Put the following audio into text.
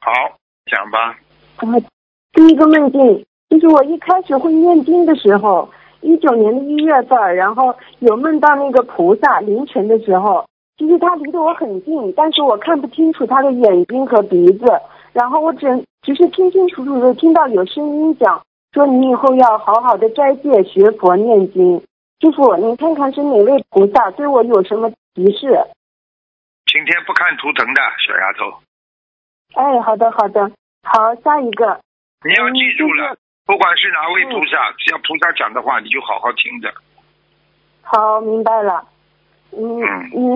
好，讲吧。 第一个梦境就是我一开始会念经的时候，19年的1月份，然后有梦到那个菩萨凌晨的时候，其实他离得我很近，但是我看不清楚他的眼睛和鼻子，然后我只是清清楚楚的听到有声音讲说你以后要好好的斋戒学佛念经。师父，你看看是哪位菩萨对我有什么提示？ 今天不看图腾的小丫头。 哎，好的好的，好，下一个。 你要记住了，不管是哪位菩萨，只要菩萨讲的话，你就好好听着。 好，明白了。